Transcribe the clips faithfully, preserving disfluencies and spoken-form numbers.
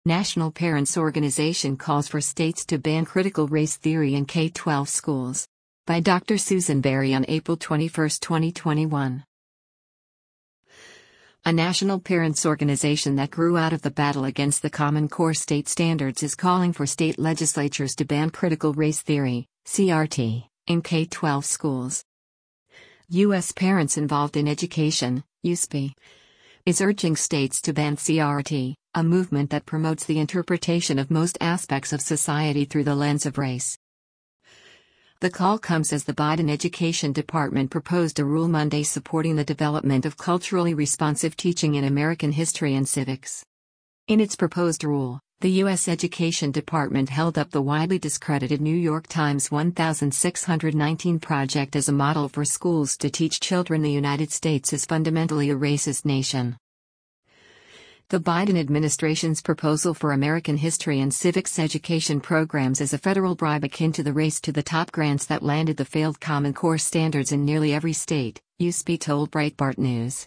National Parents Organization calls for states to ban critical race theory in K twelve schools. By Doctor Susan Berry on April twenty-first, twenty twenty-one. A national parents organization that grew out of the battle against the Common Core state standards is calling for state legislatures to ban critical race theory, C R T, in K twelve schools. U S Parents Involved in Education, U S P, is urging states to ban C R T, a movement that promotes the interpretation of most aspects of society through the lens of race. The call comes as the Biden Education Department proposed a rule Monday supporting the development of culturally responsive teaching in American history and civics. In its proposed rule, the U S Education Department held up the widely discredited New York Times sixteen nineteen project as a model for schools to teach children the United States is fundamentally a racist nation. The Biden administration's proposal for American history and civics education programs is a federal bribe akin to the Race to the Top grants that landed the failed Common Core standards in nearly every state, U S P told Breitbart News.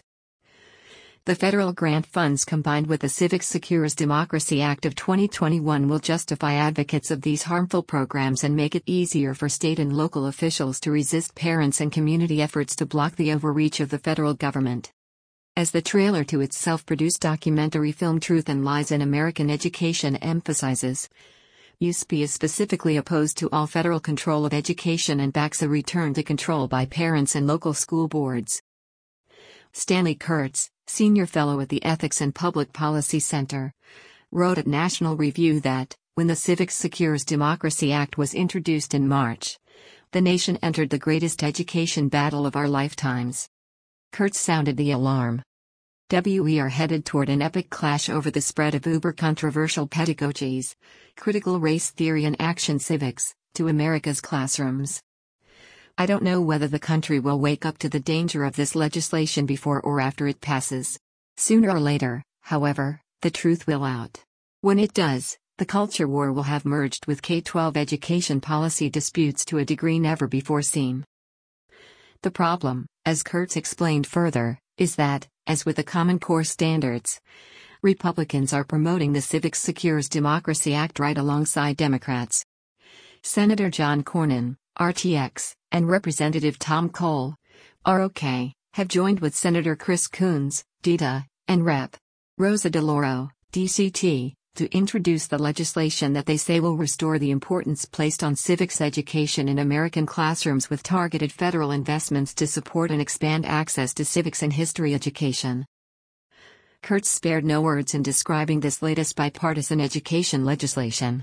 The federal grant funds combined with the Civics Secures Democracy Act of twenty twenty-one will justify advocates of these harmful programs and make it easier for state and local officials to resist parents and community efforts to block the overreach of the federal government. As the trailer to its self-produced documentary film Truth and Lies in American Education emphasizes, U S P is specifically opposed to all federal control of education and backs a return to control by parents and local school boards. Stanley Kurtz, senior fellow at the Ethics and Public Policy Center, wrote at National Review that, when the Civics Secures Democracy Act was introduced in March, the nation entered the greatest education battle of our lifetimes. Kurtz sounded the alarm. We are headed toward an epic clash over the spread of uber-controversial pedagogies, critical race theory and action civics, to America's classrooms. I don't know whether the country will wake up to the danger of this legislation before or after it passes. Sooner or later, however, the truth will out. When it does, the culture war will have merged with K twelve education policy disputes to a degree never before seen. The problem, as Kurtz explained further, is that, as with the Common Core standards, Republicans are promoting the Civics Secures Democracy Act right alongside Democrats. Senator John Cornyn, R T X, and Representative Tom Cole, R O K, have joined with Senator Chris Coons, D D A, and Representative Rosa DeLauro, D C T, to introduce the legislation that they say will restore the importance placed on civics education in American classrooms with targeted federal investments to support and expand access to civics and history education. Kurtz spared no words in describing this latest bipartisan education legislation.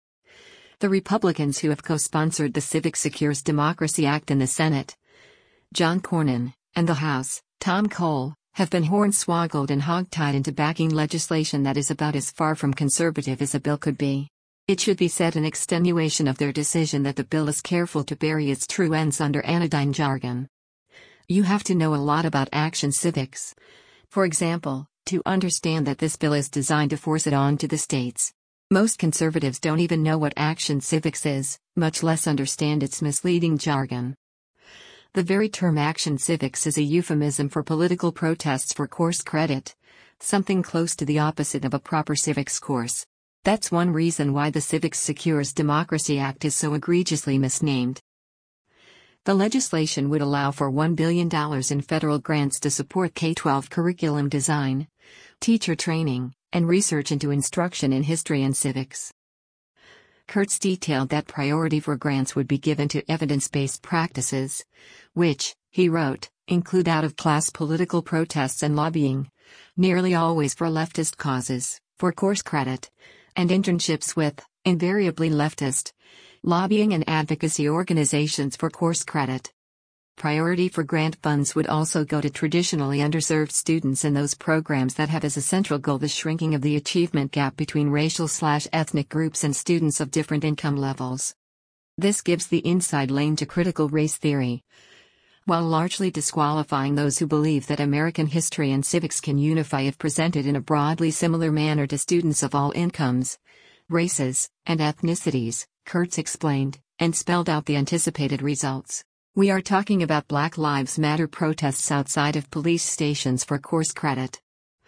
The Republicans who have co-sponsored the Civics Secures Democracy Act in the Senate, John Cornyn, and the House, Tom Cole, have been hornswoggled and hogtied into backing legislation that is about as far from conservative as a bill could be. It should be said in extenuation of their decision that the bill is careful to bury its true ends under anodyne jargon. You have to know a lot about action civics, for example, to understand that this bill is designed to force it on to the states. Most conservatives don't even know what action civics is, much less understand its misleading jargon. The very term action civics is a euphemism for political protests for course credit, something close to the opposite of a proper civics course. That's one reason why the Civics Secures Democracy Act is so egregiously misnamed. The legislation would allow for one billion dollars in federal grants to support K twelve curriculum design, teacher training, and research into instruction in history and civics. Kurtz detailed that priority for grants would be given to evidence-based practices, which, he wrote, include out-of-class political protests and lobbying, nearly always for leftist causes, for course credit, and internships with, invariably leftist, lobbying and advocacy organizations for course credit. Priority for grant funds would also go to traditionally underserved students in those programs that have as a central goal the shrinking of the achievement gap between racial/ethnic groups and students of different income levels. This gives the inside lane to critical race theory, while largely disqualifying those who believe that American history and civics can unify if presented in a broadly similar manner to students of all incomes, races, and ethnicities, Kurtz explained, and spelled out the anticipated results. We are talking about Black Lives Matter protests outside of police stations for course credit.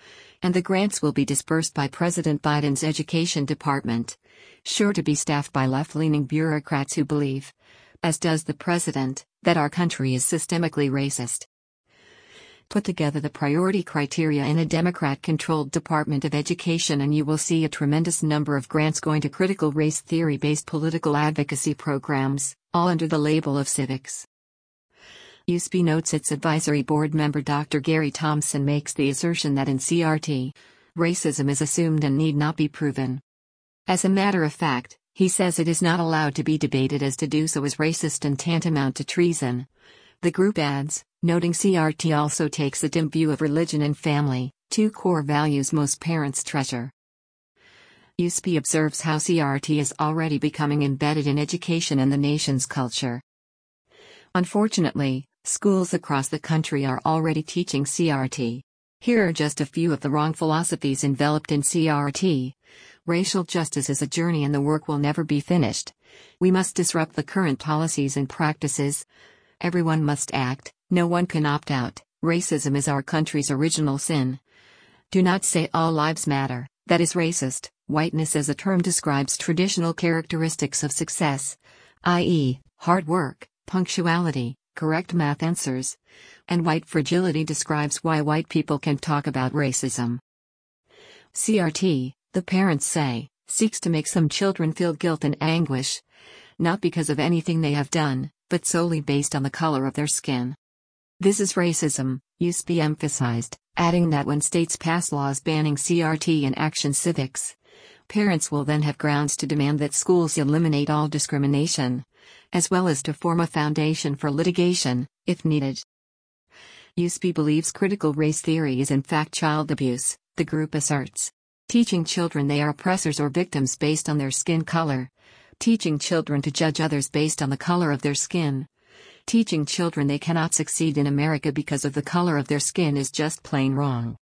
And the grants will be dispersed by President Biden's Education Department, sure to be staffed by left-leaning bureaucrats who believe, as does the president, that our country is systemically racist. Put together the priority criteria in a Democrat-controlled Department of Education and you will see a tremendous number of grants going to critical race theory-based political advocacy programs, all under the label of civics. U S P notes its advisory board member Doctor Gary Thompson makes the assertion that in C R T, racism is assumed and need not be proven. As a matter of fact, he says it is not allowed to be debated as to do so is racist and tantamount to treason. The group adds, noting C R T also takes a dim view of religion and family, two core values most parents treasure. U S P observes how C R T is already becoming embedded in education and the nation's culture. Unfortunately, schools across the country are already teaching C R T. Here are just a few of the wrong philosophies enveloped in C R T. Racial justice is a journey and the work will never be finished. We must disrupt the current policies and practices. Everyone must act, no one can opt out. Racism is our country's original sin. Do not say all lives matter, that is racist. Whiteness as a term describes traditional characteristics of success, that is, hard work, punctuality, correct math answers. And white fragility describes why white people can talk about racism. C R T, the parents say, seeks to make some children feel guilt and anguish, not because of anything they have done, but solely based on the color of their skin. This is racism, U S P emphasized, adding that when states pass laws banning C R T and action civics, parents will then have grounds to demand that schools eliminate all discrimination, as well as to form a foundation for litigation, if needed. U S P believes critical race theory is in fact child abuse, the group asserts. Teaching children they are oppressors or victims based on their skin color. Teaching children to judge others based on the color of their skin. Teaching children they cannot succeed in America because of the color of their skin is just plain wrong.